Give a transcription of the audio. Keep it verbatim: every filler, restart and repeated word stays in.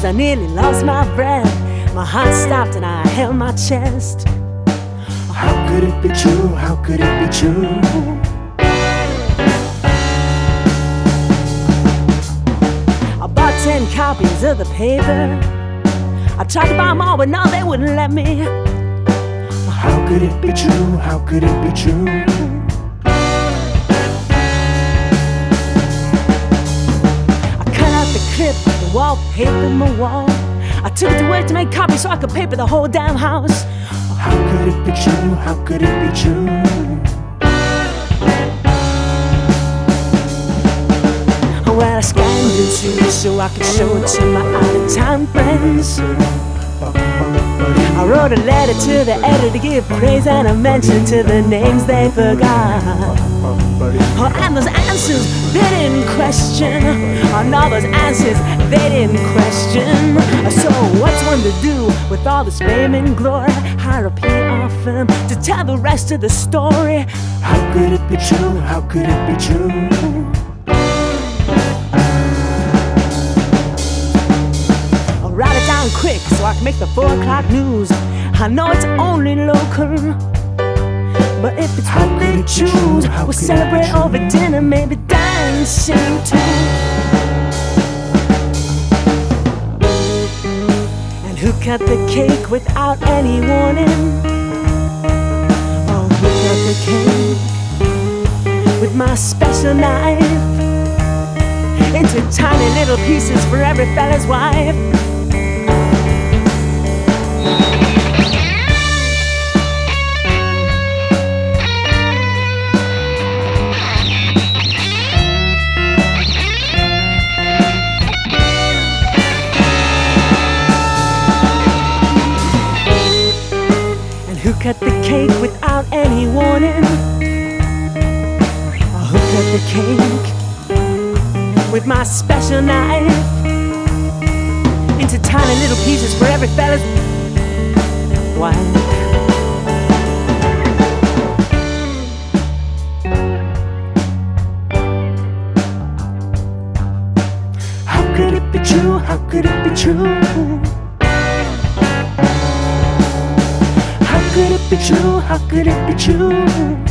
I nearly lost my breath. My heart stopped and I held my chest. How could it be true? How could it be true? I bought ten copies of the paper. I tried to buy them all, but no, they wouldn't let me. How could it be true? How could it be true? I cut out the clip, the wallpaper in my wall. I took it to work to make copies so I could paper the whole damn house. How could it be true? How could it be true? Well, I scanned it too so I could show it to my out-of-town friends. I wrote a letter to the editor to give praise and a mention to the names they forgot. Oh, and those answers they didn't question. Oh, no, those answers they didn't question. So what's one to do with all this fame and glory? Hire a P R firm to tell the rest of the story. How could it be true? How could it be true? Write it down quick so I can make the four o'clock news. I know it's only local, but if it's what they choose, we'll celebrate over dinner, maybe dancing too. And who cut the cake without any warning? Oh, who cut the cake with my special knife into tiny little pieces for every fella's wife? Who cut the cake without any warning? Oh, who cut the cake with my special knife into tiny little pieces for every fella's wife? How could it be true? How could it be true? How could it be true? How could it be true?